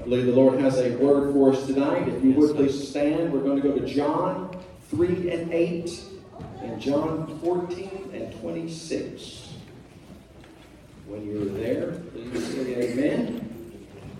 believe the Lord has a word for us tonight. If you would please stand. We're going to go to John 3 and 8 and John 14 and 26. When you're there, please say amen.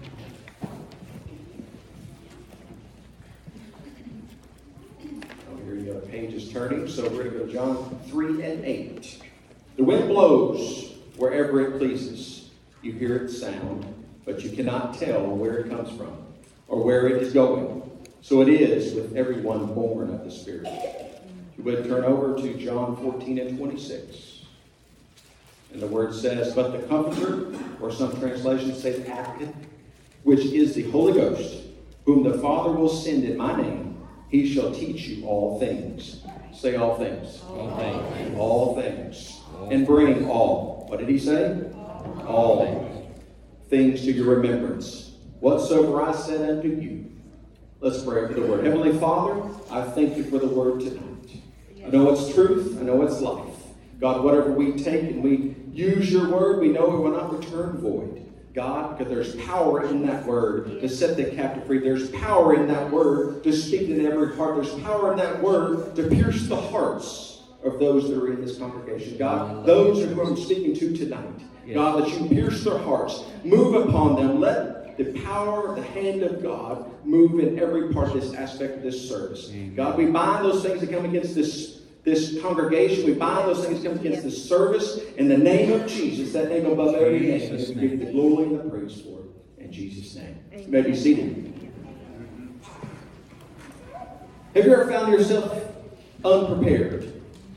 Oh, here you go. The page is turning. So we're going to go to John 3 and 8. The wind blows wherever it pleases. You hear its sound, but you cannot tell where it comes from or where it is going. So it is with everyone born of the Spirit. You would turn over to John 14 and 26. And the word says, but the Comforter, or some translations say the Advocate, which is the Holy Ghost, whom the Father will send in my name, he shall teach you all things. Say all things. All things. All things. And bring all. What did he say? All things to your remembrance. Whatsoever I said unto you. Let's pray for the word. Heavenly Father, I thank you for the word tonight. I know it's truth. I know it's life. God, whatever we take and we use your word, we know it will not return void. God, because there's power in that word to set the captive free. There's power in that word to speak to every heart. There's power in that word to pierce the hearts of those that are in this congregation. God, those who I'm speaking to tonight. God, that you pierce their hearts. Move upon them. Let the power, the hand of God move in every part of this aspect of this service. God, we bind those things that come against this congregation. We bind those things that come against this service in the name of Jesus, that name above every name. And we give the glory and the praise for it. In Jesus' name. You may be seated. Have you ever found yourself unprepared?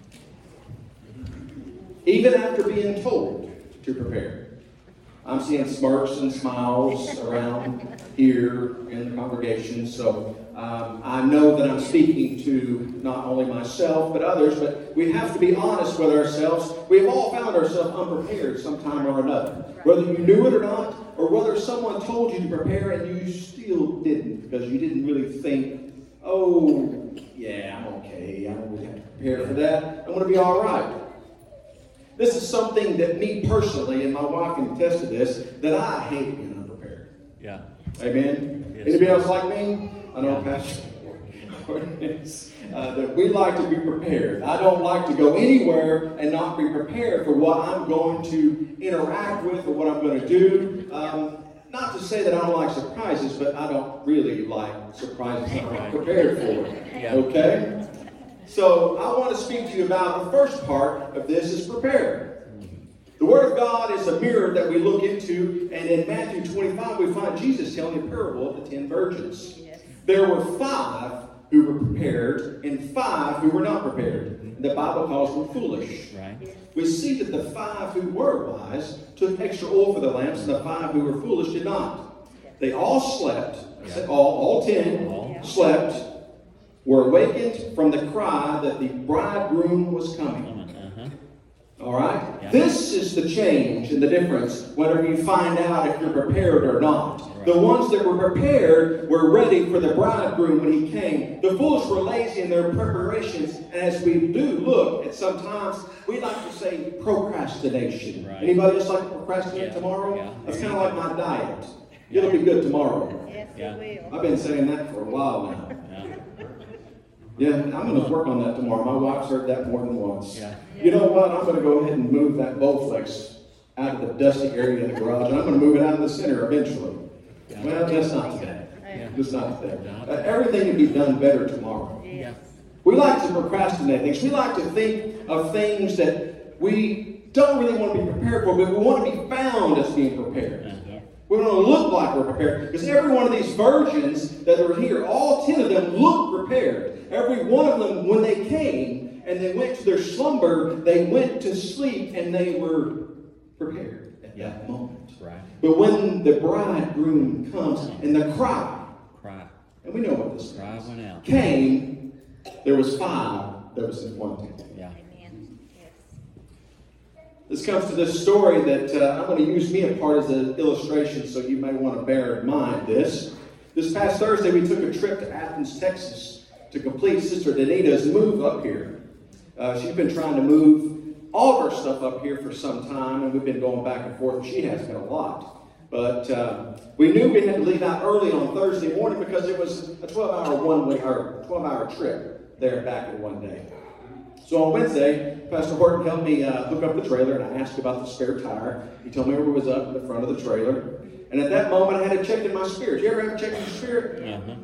Even after being told to prepare. I'm seeing smirks and smiles around here in the congregation, so I know that I'm speaking to not only myself but others, but we have to be honest with ourselves. We have all found ourselves unprepared sometime or another. Whether you knew it or not, or whether someone told you to prepare and you still didn't, because you didn't really think, oh, yeah, I'm okay. I don't really have to prepare for that. I'm going to be all right. This is something that me personally, and my wife can attest to this, that I hate being unprepared. Yeah. Amen? Yes. Anybody else like me? I know Pastor that we like to be prepared. I don't like to go anywhere and not be prepared for what I'm going to interact with or what I'm going to do. Not to say that I don't like surprises, but I don't really like surprises I'm not prepared for. Yeah. Okay? So I want to speak to you about the first part of this is prepare. The Word of God is a mirror that we look into, and in Matthew 25 we find Jesus telling a parable of the 10 virgins. Yes. There were 5 who were prepared and 5 who were not prepared. The Bible calls them foolish. Right. We see that the 5 who were wise took extra oil for the lamps, and the 5 who were foolish did not. They all slept, all 10 slept, were awakened from the cry that the bridegroom was coming. All right? Yeah. This is the change and the difference whether you find out if you're prepared or not. Right. The ones that were prepared were ready for the bridegroom when he came. The foolish were lazy in their preparations. And as we do look at sometimes, we like to say procrastination. Right. Anybody else like to procrastinate tomorrow? Yeah. That's kind of like my diet. It'll be good tomorrow. Yes, it will. I've been saying that for a while now. Yeah, I'm going to work on that tomorrow. My wife's heard that more than once. Yeah. You know what? I'm going to go ahead and move that Bowflex out of the dusty area in the garage, and I'm going to move it out in the center eventually. Yeah. Well, that's not today. Yeah. Just not today. Everything can be done better tomorrow. Yeah. We like to procrastinate things. We like to think of things that we don't really want to be prepared for, but we want to be found as being prepared. We want to look like we're prepared. Because every one of these virgins that are here, all 10 of them look prepared. Every one of them, when they came and they went to their slumber, they went to sleep and they were prepared at that moment. Right. But when the bridegroom comes and the cry, and we know what this cry went out, came, there was 5 that was disappointed. Yeah. This comes to this story that I'm going to use me a part as an illustration, so you may want to bear in mind this. This past Thursday, we took a trip to Athens, Texas, to complete Sister Danita's move up here. She's been trying to move all of her stuff up here for some time, and we've been going back and forth. She has been a lot. But we knew we had to leave out early on Thursday morning because it was a 12-hour trip there and back in one day. So on Wednesday, Pastor Horton helped me hook up the trailer, and I asked about the spare tire. He told me it was up in the front of the trailer. And at that moment, I had to check in my spirit. You ever have checked in your spirit?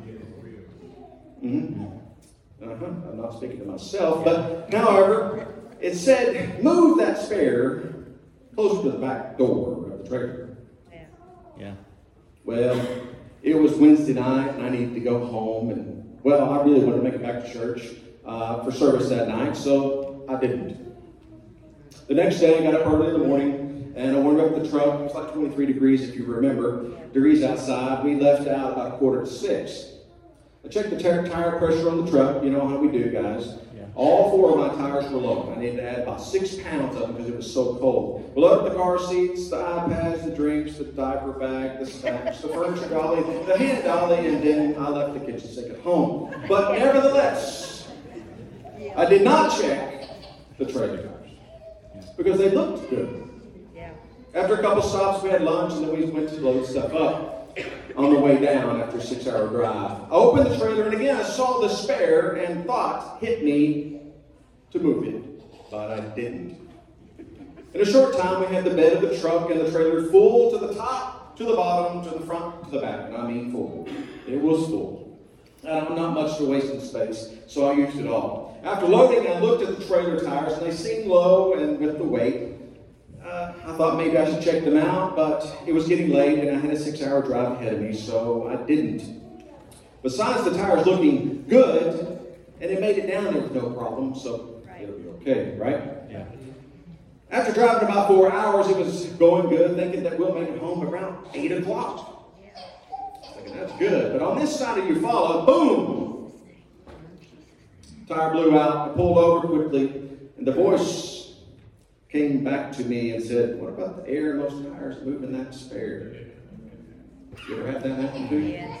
I'm not speaking to myself, but however, it said, move that spare closer to the back door of the trailer. Yeah. Well, it was Wednesday night, and I needed to go home, and, well, I really wanted to make it back to church for service that night, so I didn't. The next day, I got up early in the morning, and I warmed up the truck. It was like 23 degrees, if you remember, degrees outside. We left out about 5:45. I checked the tire pressure on the truck. You know how we do, guys. Yeah. All 4 of my tires were low. I needed to add about 6 pounds of them because it was so cold. We loaded the car seats, the iPads, the drinks, the diaper bag, the snacks, the furniture dolly, the hand dolly, and then I left the kitchen sink at home. But nevertheless, I did not check the trailer tires because they looked good. After a couple stops, we had lunch, and then we went to load stuff up on the way down after a 6-hour drive. I opened the trailer, and again, I saw the spare, and thought hit me to move it, but I didn't. In a short time, we had the bed of the truck and the trailer full to the top, to the bottom, to the front, to the back, and I mean full. It was full. Not much to waste in space, so I used it all. After loading, I looked at the trailer tires, and they seemed low and with the weight. I thought maybe I should check them out, but it was getting late and I had a 6-hour drive ahead of me, so I didn't. Besides the tires looking good, and it made it down there with no problem, so it'll be okay, right? Yeah. After driving about 4 hours, it was going good, thinking that we'll make it home around 8 o'clock. Thinking that's good, but on this side of your follow, boom! Tire blew out, I pulled over quickly, and the voice came back to me and said, what about the air in those tires moving that spare? You ever had that happen to you? Yes.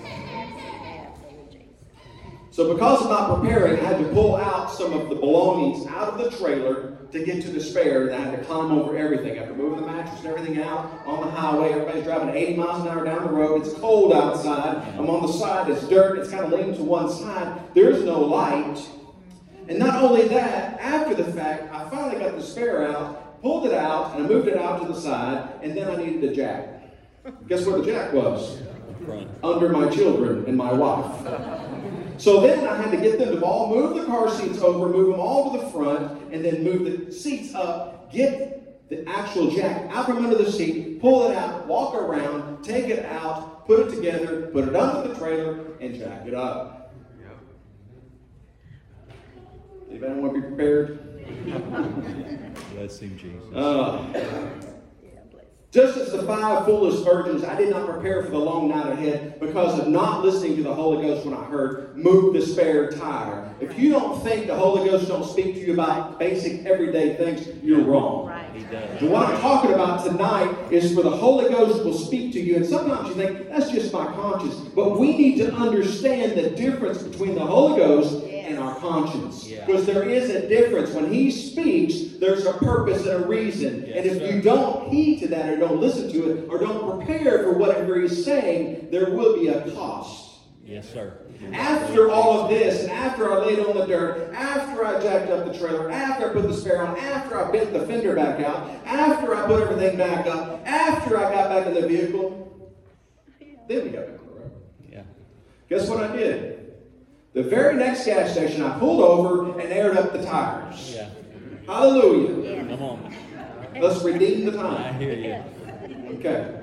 So because of not preparing, I had to pull out some of the belongings out of the trailer to get to the spare, and I had to climb over everything. After moving the mattress and everything out on the highway, everybody's driving 80 miles an hour down the road. It's cold outside. I'm on the side. It's dirt. It's kind of leaning to one side. There's no light. And not only that, after the fact, I finally got the spare out, pulled it out, and I moved it out to the side, and then I needed a jack. Guess where the jack was? Under my children and my wife. So then I had to get them to all move the car seats over, move them all to the front, and then move the seats up, get the actual jack out from under the seat, pull it out, walk around, take it out, put it together, put it under the trailer, and jack it up. Anybody want to be prepared? Bless him, Jesus. Just as the 5 foolish virgins, I did not prepare for the long night ahead because of not listening to the Holy Ghost when I heard, move the spare tire. If you don't think the Holy Ghost don't speak to you about basic everyday things, you're wrong. Right. He does. And what I'm talking about tonight is for the Holy Ghost will speak to you. And sometimes you think, that's just my conscience. But we need to understand the difference between the Holy Ghost and our conscience. Yeah. Because there is a difference. When He speaks, there's a purpose and a reason. Yes, and if sir. you don't heed to that or don't listen to it or don't prepare for whatever He's saying, there will be a cost. Yes, sir. After all of this, and after I laid on the dirt, after I jacked up the trailer, after I put the spare on, after I bent the fender back out, after I put everything back up, after I got back in the vehicle, then we got back on the road. Yeah. Guess what I did? The very next gas station, I pulled over and aired up the tires. Yeah. Hallelujah. Come on. Let's redeem the I time. hear you. Okay.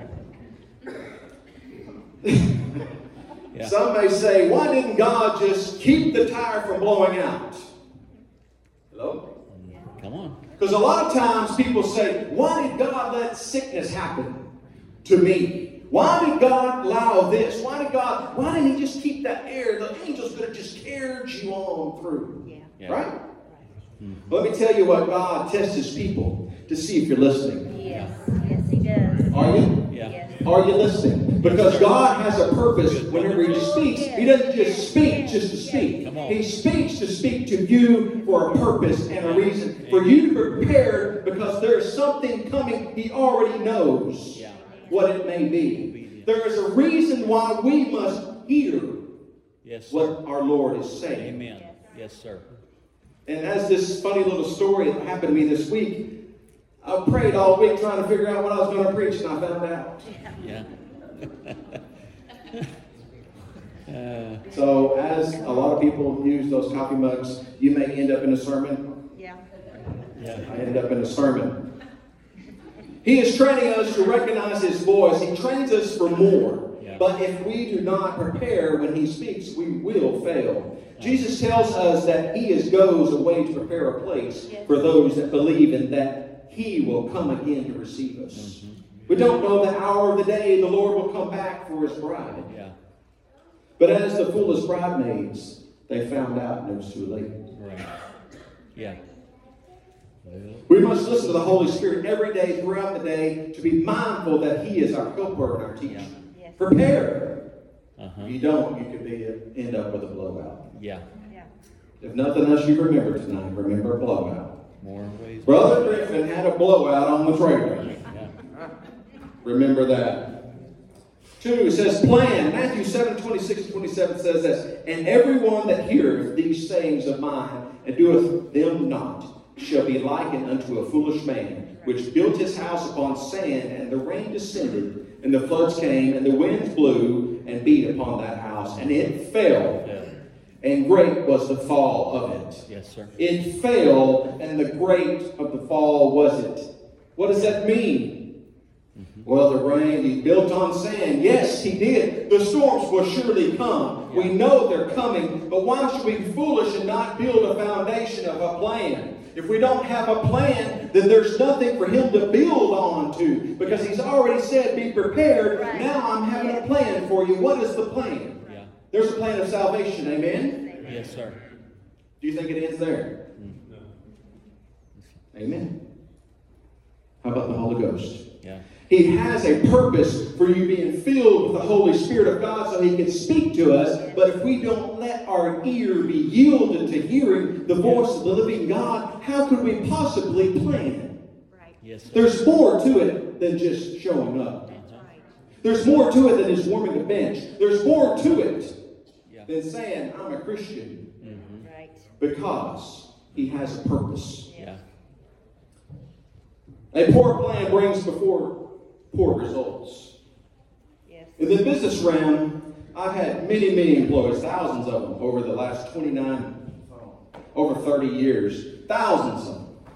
Yeah. Some may say, why didn't God just keep the tire from blowing out? Hello? Come on. Because a lot of times people say, why did God let sickness happen to me? Why did God allow this? Why didn't He just keep that air? The angels could have just carried you on through. Yeah. Right? Let me tell you what, God tests His people to see if you're listening. Yes. Yes, He does. Are you? Yeah. Yes. Are you listening? Because God has a purpose whenever He speaks. He doesn't just speak just to speak. Come on. He speaks to speak to you for a purpose and a reason. For you to prepare because there's something coming He already knows. Yeah. what it may be. There is a reason why we must hear Yes, sir. what our Lord is saying. Amen. Yes, sir. And as this funny little story that happened to me this week, I prayed all week trying to figure out what I was going to preach, and I found out. Yeah. So as a lot of people use those coffee mugs, you may end up in a sermon. Yeah. Yeah. I ended up in a sermon. He is training us to recognize His voice. He trains us for more. Yeah. But if we do not prepare when He speaks, we will fail. Jesus tells us that He goes away to prepare a place for those that believe, and that He will come again to receive us. Mm-hmm. We don't know the hour of the day the Lord will come back for His bride. Yeah. But as the foolish bridesmaids, they found out and it was too late. Right. Yeah. Well, We must listen to the Holy Spirit every day throughout the day to be mindful that He is our helper and our teacher. Yeah. Yes. Prepare. uh-huh. If you don't, you could end up with a blowout. Yeah. Yeah. If nothing else you remember tonight, remember a blowout. More ways. Brother Griffin had a blowout on the trailer. Yeah. Remember that. 2, it says plan. Matthew 7:26-27 says this. And everyone that heareth these sayings of mine and doeth them not shall be likened unto a foolish man, which built his house upon sand, and the rain descended, and the floods came, and the winds blew and beat upon that house, and it fell. Yeah. And great was the fall of it. Yes, sir. It fell, and the great of the fall was it. What does that mean? Well, the rain, He built on sand. Yes, He did. The storms will surely come. We know they're coming. But why should we be foolish and not build a foundation of a plan? If we don't have a plan, then there's nothing for Him to build on to. Because He's already said, be prepared. Right. Now I'm having a plan for you. What is the plan? Yeah. There's a plan of salvation. Amen? Yes, sir. Do you think it ends there? Amen. How about the Holy Ghost? Yeah. He has a purpose for you being filled with the Holy Spirit of God so He can speak to us. But if we don't let our ear be yielded to hearing the voice of the living God, how could we possibly plan? Right. Yes, sir. There's more to it than just showing up. That's right. There's more to it than just warming the bench. There's more to it Yeah. than saying, I'm a Christian, Mm-hmm. Right. because He has a purpose. Yeah. A poor plan brings before poor results. Yes. In the business realm, I've had many employees, thousands of them, over the last 30 years. Thousands of them.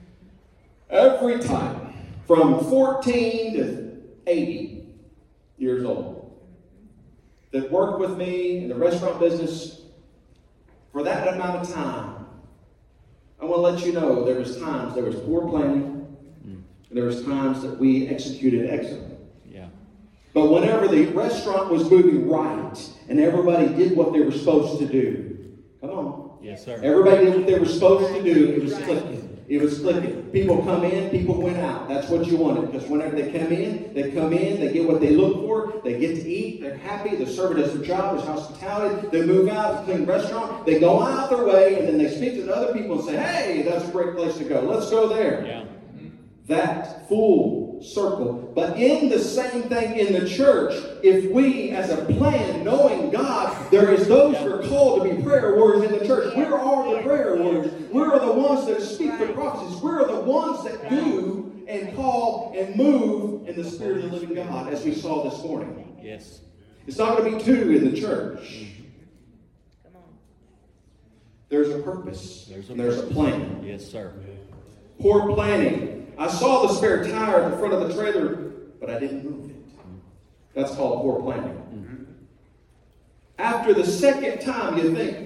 Every time, from 14 to 80 years old, that worked with me in the restaurant business for that amount of time. I want to let you know there was poor planning, and there was times that we executed excellently. Yeah. But whenever the restaurant was moving right and everybody did what they were supposed to do, come on. Yes, sir. Everybody did what they were supposed to do. It was clicking. It was clicking. People come in, people went out. That's what you wanted. Because whenever they come in, they get what they look for. They get to eat. They're happy. The server does their job. There's hospitality. They move out to clean the restaurant. They go out their way, and then they speak to the other people and say, hey, that's a great place to go. Let's go there. Yeah. That full circle. But in the same thing in the church, if we as a plan, knowing God, there is those who are called to be prayer warriors in the church. We are the prayer warriors. We're the ones that speak the prophecies. We're the ones that do and call and move in the Spirit of the living God, as we saw this morning. Yes. It's not going to be two in the church. Come on. There's a purpose. There's There's a plan. Yes, sir. Poor planning. I saw the spare tire at the front of the trailer, but I didn't move it. That's called poor planning. After the second time, you think,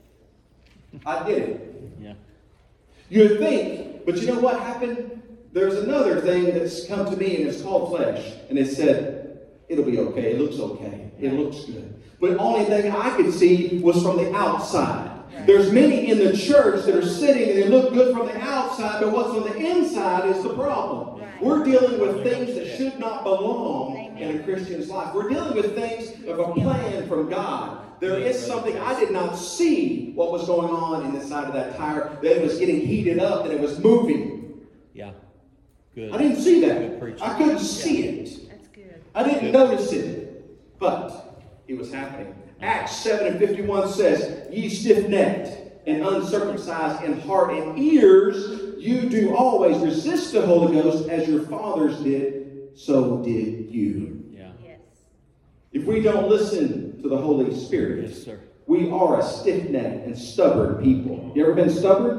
I did it. Yeah. You think, but you know what happened? There's another thing that's come to me, and it's called flesh. And it said, it'll be okay. It looks okay. It looks good. But the only thing I could see was from the outside. There's many in the church that are sitting and they look good from the outside, but what's on the inside is the problem. We're dealing with things that should not belong in a Christian's life. We're dealing with things of a plan from God. There is something I did not see what was going on in the side of that tire, that it was getting heated up and it was moving. Yeah. Good. I didn't see Good that. preaching. I couldn't see it. That's good. I didn't notice it, but it was happening. Acts 7:51 says, ye stiff-necked and uncircumcised in heart and ears, you do always resist the Holy Ghost as your fathers did, so did you. Yeah. Yes. If we don't listen to the Holy Spirit, Yes, sir. we are a stiff-necked and stubborn people. You ever been stubborn?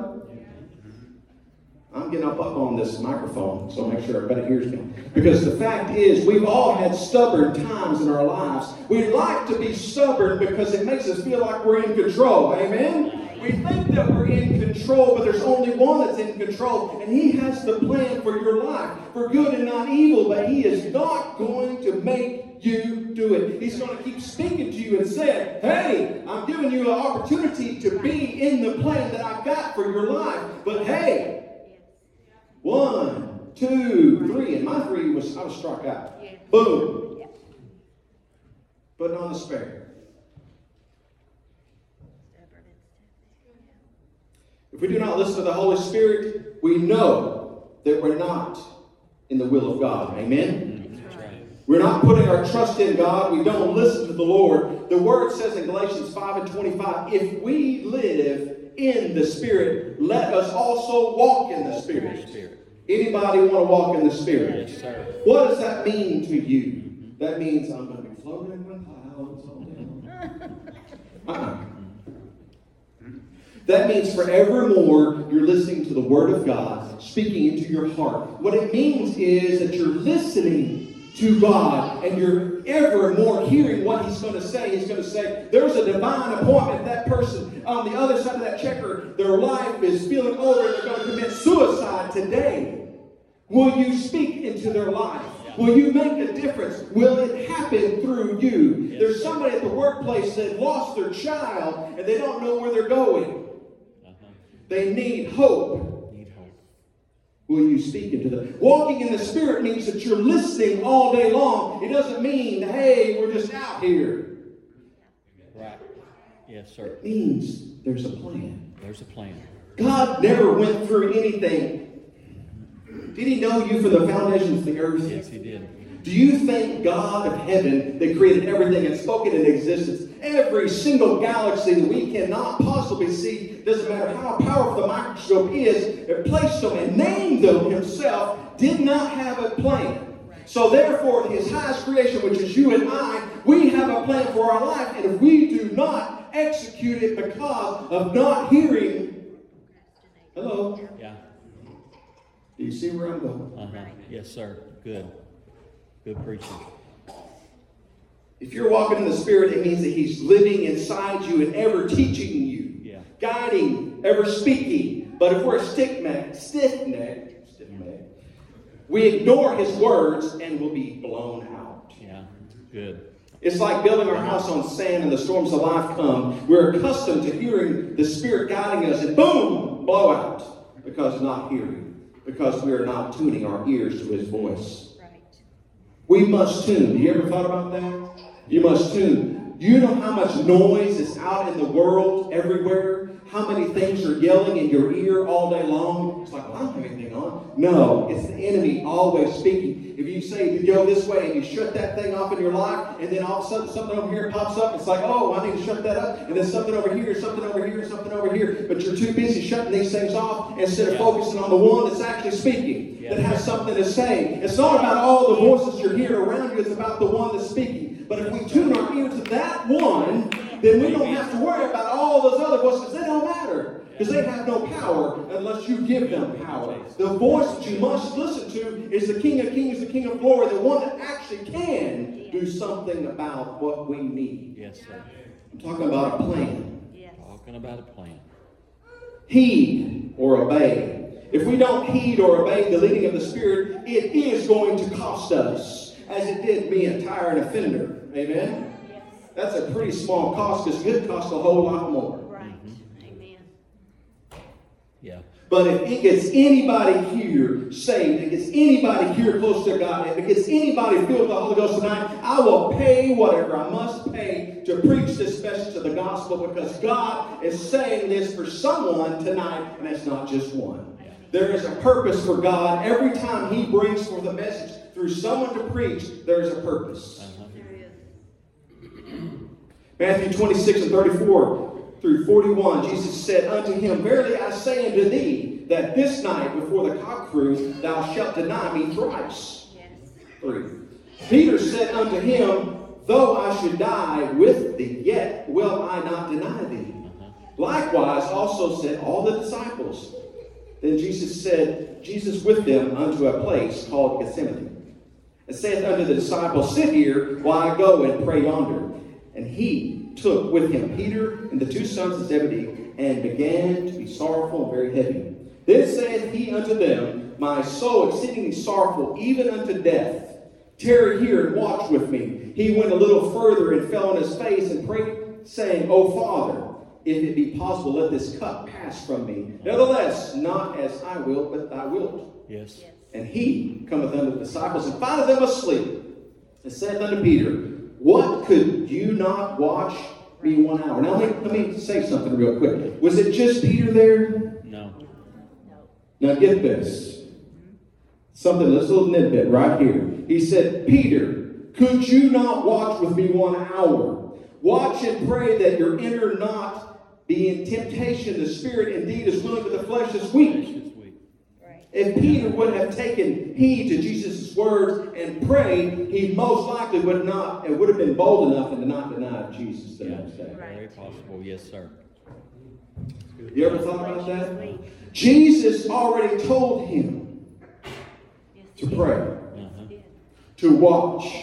I'm getting up on this microphone, so make sure everybody hears me. Because the fact is, we've all had stubborn times in our lives. We like to be stubborn because it makes us feel like we're in control. Amen? We think that we're in control, but there's only one that's in control. And He has the plan for your life, for good and not evil. But He is not going to make you do it. He's going to keep speaking to you and saying, hey, I'm giving you an opportunity to be in the plan that I've got for your life. But hey, 1, 2, 3. And my 3 was, I was struck out. Yeah. Boom. Yeah. Putting on the spare. If we do not listen to the Holy Spirit, we know that we're not in the will of God. Amen? That's right. We're not putting our trust in God. We don't listen to the Lord. The Word says in Galatians 5:25, if we live in the Spirit, let us also walk in the Spirit. Anybody want to walk in the Spirit? Yes, sir. What does that mean to you? That means I'm going to be floating in the clouds. That means forevermore you're listening to the Word of God speaking into your heart. What it means is that you're listening to God and you're ever more hearing what He's going to say. He's going to say, there's a divine appointment. That person on the other side of that checker, their life is feeling over and they're going to commit suicide today. Will you speak into their life? Will you make a difference? Will it happen through you? Yes. There's somebody at the workplace that lost their child and they don't know where they're going. They need hope. Need hope. Will you speak into them? Walking in the Spirit means that you're listening all day long. It doesn't mean, hey, we're just out here. Right. Yes, sir. It means there's a plan. There's a plan. God never went through anything. Did He know you from the foundations of the earth? Yes, He did. Do you think God of heaven that created everything and spoke it into existence, every single galaxy that we cannot possibly see, doesn't matter how powerful the microscope is, and placed them and named them Himself, did not have a plan? So therefore, His highest creation, which is you and I, we have a plan for our life, and if we do not execute it because of not hearing, hello? Yeah. Do you see where I'm going? Uh-huh. Yes, sir. Good. Good preaching. If you're walking in the Spirit, it means that He's living inside you and ever teaching you, guiding, ever speaking. But if we're stiff-necked, we ignore His words and will be blown out. Yeah. Good. It's like building our house on sand and the storms of life come. We're accustomed to hearing the Spirit guiding us and boom, blow out because of not hearing. Because we are not tuning our ears to His voice. Right. We must tune. You ever thought about that? You must tune. You know how much noise is out in the world everywhere? How many things are yelling in your ear all day long? It's like, well, I don't have anything on. No, it's the enemy always speaking. If you say you go this way and you shut that thing off in your life, and then all of a sudden something over here pops up, it's like, oh, I need to shut that up. And then something over here, something over here, something over here. But you're too busy shutting these things off instead of focusing on the one that's actually speaking, that has something to say. It's not about all the voices you're hearing around you. It's about the one that's speaking. But if we tune our ear to that one, then we don't have to worry about all those other voices. They don't matter. Because they have no power unless you give them power. The voice that you must listen to is the King of Kings, the King of Glory, the one that actually can do something about what we need. Yes, sir. I'm talking about a plan. Yes. Talking about a plan. Heed or obey. If we don't heed or obey the leading of the Spirit, it is going to cost us, as it did me a tire and a fender. Amen? Yes. That's a pretty small cost because it could cost a whole lot more. Right. Amen. Yeah. But if it gets anybody here saved, it gets anybody here close to God, if it gets anybody filled with the Holy Ghost tonight, I will pay whatever I must pay to preach this message of the gospel, because God is saying this for someone tonight, and it's not just one. There is a purpose for God every time He brings forth a message through someone to preach, there's a purpose. There is. Matthew 26 and 34 through 41, Jesus said unto him, Verily I say unto thee, that this night before the cock crew, thou shalt deny me thrice. Yes. 3. Peter said unto him, Though I should die with thee, yet will I not deny thee. Likewise also said all the disciples. Then Jesus with them unto a place called Gethsemane, and saith unto the disciples, Sit here while I go and pray yonder. And he took with him Peter and the 2 sons of Zebedee, and began to be sorrowful and very heavy. Then saith he unto them, My soul exceedingly sorrowful, even unto death. Tarry here and watch with me. He went a little further and fell on his face and prayed, saying, O Father, if it be possible, let this cup pass from me. Nevertheless, not as I will, but thy wilt. Yes. And he cometh unto the disciples, and findeth them asleep, and saith unto Peter, What, could you not watch me 1 hour? Now let me say something real quick. Was it just Peter there? No. Now get this. Something, this little nitbit right here. He said, Peter, could you not watch with me 1 hour? Watch and pray that your inner not be in temptation. The spirit indeed is willing, but the flesh is weak. Right. If Peter would have taken heed to Jesus' words and prayed, he most likely would have been bold enough and to not deny Jesus the next day. Right. Very possible. Yes, sir. You ever thought about that? Jesus already told him to pray, to watch.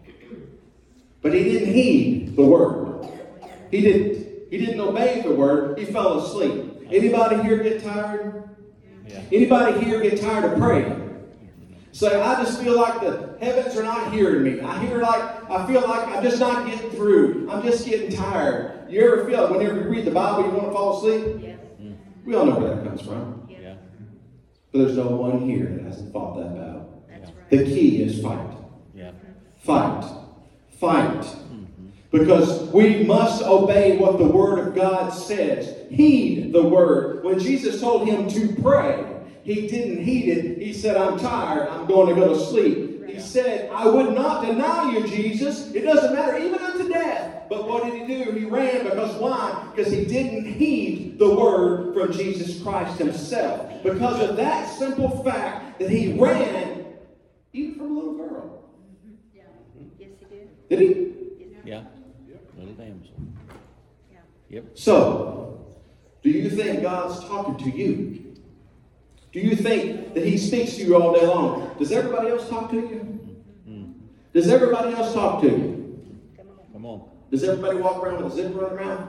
But he didn't heed the word. He didn't obey the word. He fell asleep. Anybody here get tired? Yeah. Anybody here get tired of praying? Say, I just feel like the heavens are not hearing me. I feel like I'm just not getting through. I'm just getting tired. You ever feel whenever you read the Bible, you want to fall asleep? Yes. We all know where that comes from. Yeah. But there's no one here that hasn't fought that battle. That's right. The key is fight. Yeah. Fight. Fight. Because we must obey what the Word of God says. Heed the Word. When Jesus told him to pray, he didn't heed it. He said, I'm tired. I'm going to go to sleep. He said, I would not deny you, Jesus. It doesn't matter, even unto death. But what did he do? He ran. Because why? Because he didn't heed the Word from Jesus Christ himself. Because of that simple fact that he ran, even from a little girl. Yeah. Yes, he did. Did he? Yeah. Little damsel. Yeah. Yep. So, do you think God's talking to you? Do you think that he speaks to you all day long? Does everybody else talk to you? Does everybody else talk to you? Come on. Does everybody walk around with a zipper on their mouth?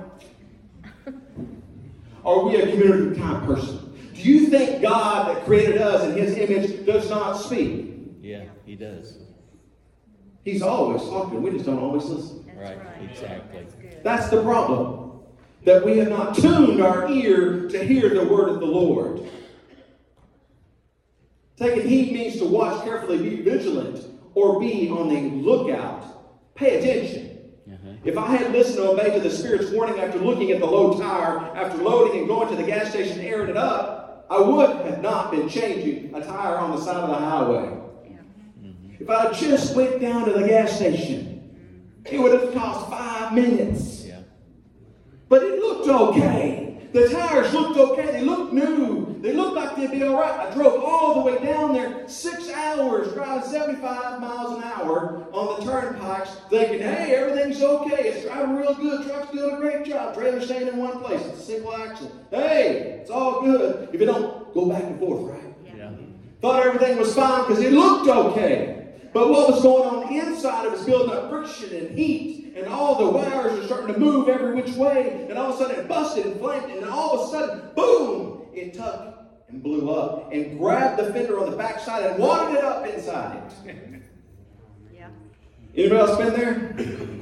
Are we a community kind of person? Do you think God that created us in his image does not speak? Yeah, he does. He's always talking. We just don't always listen. Right. Exactly. That's good. That's the problem. That we have not tuned our ear to hear the word of the Lord. Taking heed means to watch carefully, be vigilant, or be on the lookout. Pay attention. If I had listened and obeyed to the Spirit's warning after looking at the low tire, after loading and going to the gas station and airing it up, I would have not been changing a tire on the side of the highway. If I had just went down to the gas station, it would have cost 5 minutes. Yeah. But it looked okay. The tires looked okay. They looked new. They looked like they'd be all right. I drove all the way down there, 6 hours, driving 75 miles an hour on the turnpikes, thinking, hey, everything's okay. It's driving real good. Truck's doing a great job. Trailer's staying in one place. It's a single axle. Hey, it's all good. If you don't go back and forth, right? Yeah. Thought everything was fine because it looked okay. But what was going on the inside, it was building up friction and heat, and all the wires are starting to move every which way, and all of a sudden it busted and flamed, and then all of a sudden, boom, it tucked and blew up and grabbed the fender on the backside and wadded it up inside it. Yeah. Anybody else been there?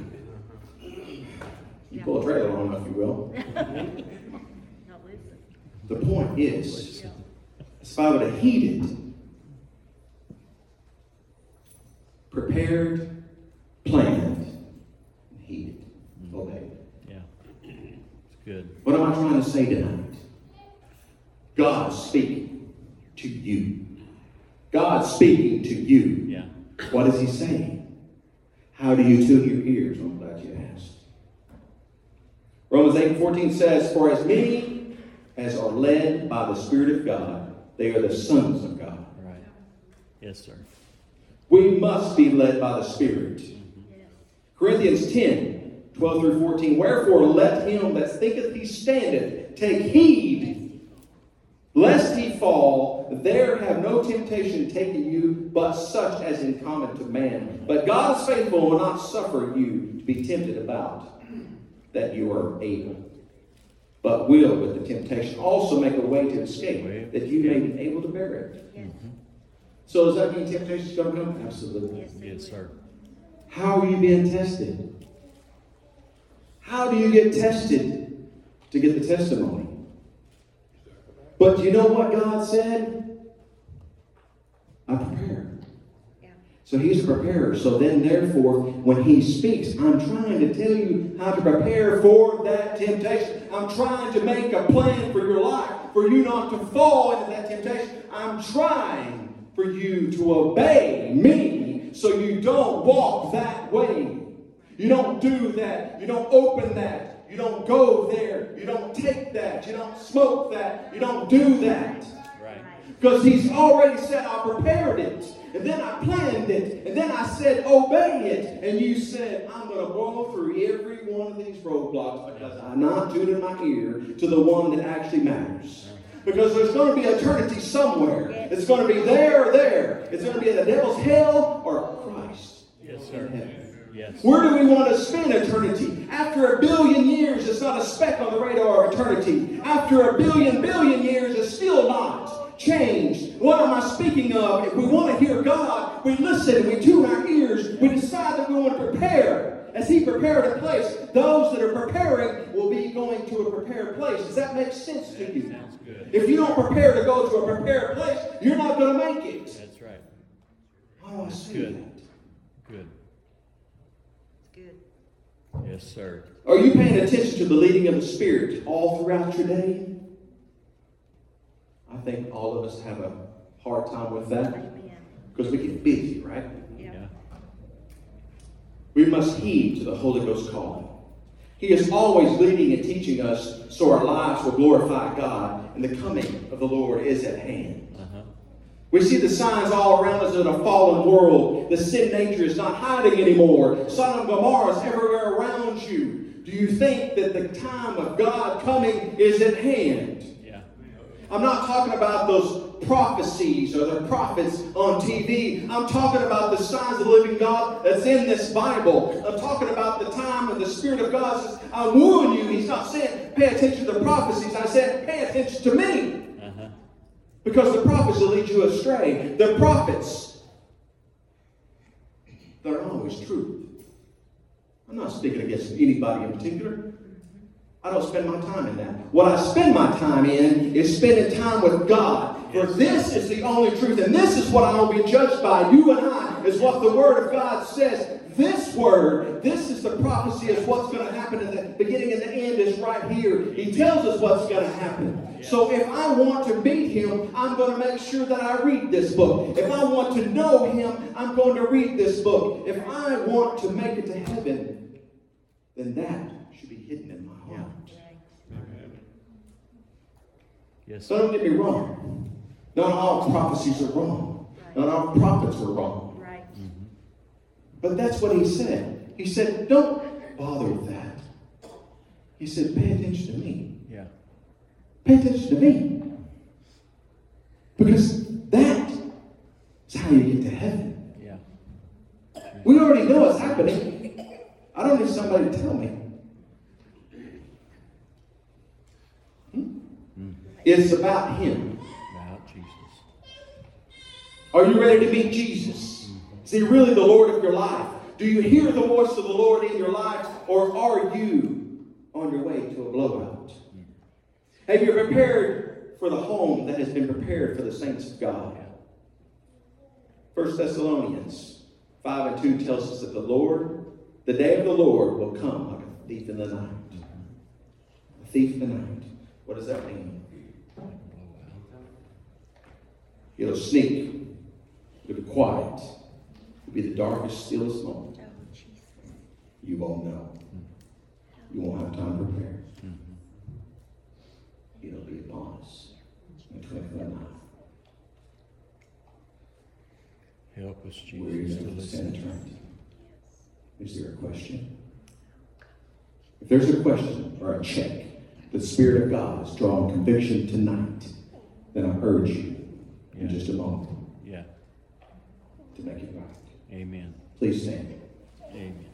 You pull a trailer on, if you will. Not listen. The point is, if I would have heeded, prepared, planned, and heeded, obeyed. Yeah. It's good. What am I trying to say tonight? God's speaking to you. God's speaking to you. Yeah. What is he saying? How do you tune your ears? I'm glad you asked. Romans 8:14 says, for as many as are led by the Spirit of God, they are the sons of God. Right. Yes, sir. We must be led by the Spirit. Yes. Corinthians 10:12-14. Wherefore let him that thinketh he standeth take heed, lest he fall. There have no temptation taken you, but such as is common to man. But God is faithful and will not suffer you to be tempted about that you are able, but will with the temptation also make a way to escape, that you may be able to bear it. Yes. So does that mean temptation is going to come? Absolutely. Yes, Yes, sir. How are you being tested? How do you get tested to get the testimony? But you know what God said? I prepare. Yeah. So he's a preparer. So then therefore, when he speaks, I'm trying to tell you how to prepare for that temptation. I'm trying to make a plan for your life, for you not to fall into that temptation. I'm trying for you to obey me so you don't walk that way. You don't do that. You don't open that. You don't go there. You don't take that. You don't smoke that. You don't do that. Right. Because he's already said, I prepared it. And then I planned it. And then I said, obey it. And you said, I'm going to blow through every one of these roadblocks because I'm not tuning my ear to the one that actually matters. Because there's going to be eternity somewhere. It's going to be there or there. It's going to be in the devil's hell or Christ. Yes, sir. In heaven. Yes. Where do we want to spend eternity? After 1 billion years, it's not a speck on the radar of eternity. After 1 billion years, it's still not changed. What am I speaking of? If we want to hear God, we listen, we tune our ears, we decide that we want to prepare. As he prepared a place, those that are preparing will be going to a prepared place. Does that make sense to you? Sounds good. If you don't prepare to go to a prepared place, you're not going to make it. That's right. Oh, I see Good. that. Good. Good. Yes, sir. Are you paying attention to the leading of the Spirit all throughout your day? I think all of us have a hard time with that Amen. because we get busy, right? Yeah. Yeah. We must heed to the Holy Ghost calling. He is always leading and teaching us so our lives will glorify God and the coming of the Lord is at hand. Uh-huh. We see the signs all around us in a fallen world. The sin nature is not hiding anymore. Sodom and Gomorrah is everywhere around you. Do you think that the time of God coming is at hand? Yeah. I'm not talking about those prophecies or the prophets on TV. I'm talking about the signs of the living God that's in this Bible. I'm talking about the time when the Spirit of God says, I warn you. He's not saying, pay attention to the prophecies. I said, pay attention to me. Uh-huh. Because the prophets will lead you astray. The prophets, they're always truth. I'm not speaking against anybody in particular. I don't spend my time in that. What I spend my time in is spending time with God. For this is the only truth. And this is what I will be judged by. You and I is what the Word of God says. This Word, this is the prophecy of what's going to happen in the beginning and the end is right here. He tells us what's going to happen. So if I want to meet Him, I'm going to make sure that I read this book. If I want to know Him, I'm going to read this book. If I want to make it to heaven, then that should be hidden in my heart. Yes, So sir. don't get me wrong. Not all prophecies are wrong. Not all prophets were wrong. Right. But that's what he said. He said, don't bother with that. He said, pay attention to me. Yeah. Pay attention to me. Because that is how you get to heaven. Yeah. We already know what's happening. I don't need somebody to tell me. It's about Him. About Jesus. Are you ready to meet Jesus? Is He really the Lord of your life? Do you hear the voice of the Lord in your life? Or are you on your way to a blowout? Have you prepared for the home that has been prepared for the saints of God? 1 Thessalonians 5:2 tells us that the day of the Lord will come like a thief in the night. A thief in the night. What does that mean? It'll sneak. It'll be quiet. It'll be the darkest, stillest moment. Oh, Jesus. You won't know. You won't have time to prepare. It'll be upon us in the twinkling of an eye. Help us, Where Jesus, you to going to stand listen. eternity? Is there a question? If there's a question or a check, the Spirit of God is drawing conviction tonight, then I urge you in just a moment Yeah. to make it right. Amen. Please stand. Amen.